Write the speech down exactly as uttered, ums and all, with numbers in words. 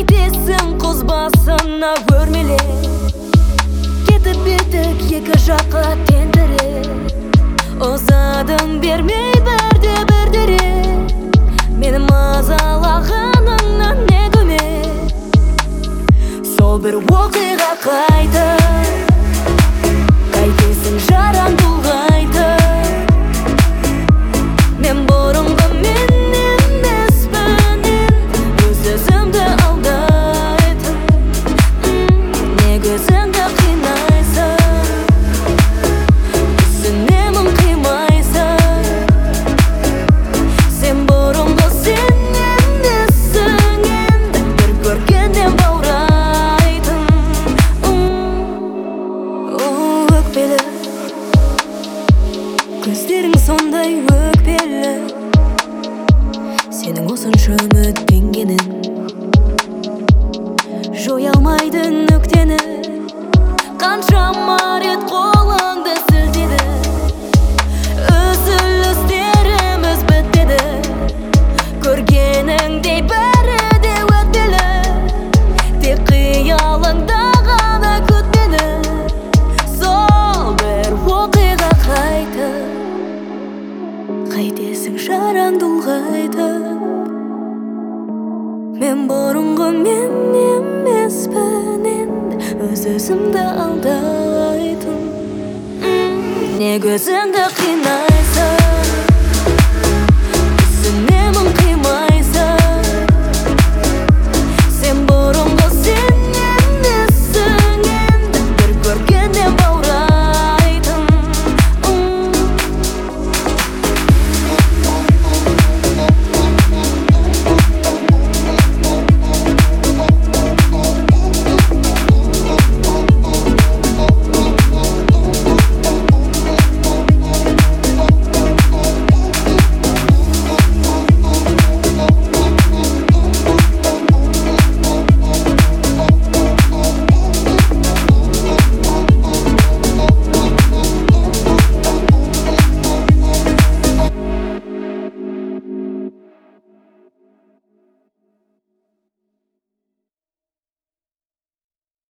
Кайдесің құз басына өрмеле, кетіп беттік екі жаққа тентіре. Озадың бермей бірде бірдере, мені мазалағаныңнан не көмек. Сол бір оқиға қайта, қайтесің жараң бұлғайты. Мен бұрынғы мен емеспін, өз өзімді алдайтын. Не көзіңді қинайсың, түсінемін қимайсың. Сен бұрынғы сен емессің, енді бір көргеннен баурайтын. Өкпелі көздерің сондай өкпелі, сенің осынша үміттенгенің жоя алмайды нүктені. Қаншама рет қолыңды сілтеді, үзілістеріміз бітпеді. Көргеніңдей бәрі де өтпелі, тек қиялыңда ғана күтпеді. Сол бір оқиға қайта, қайтесің жараңды ұлғайтып. Мен бұрынғы мен емеспін, енді өз өзімді алдайтын. Не көзіңді қинай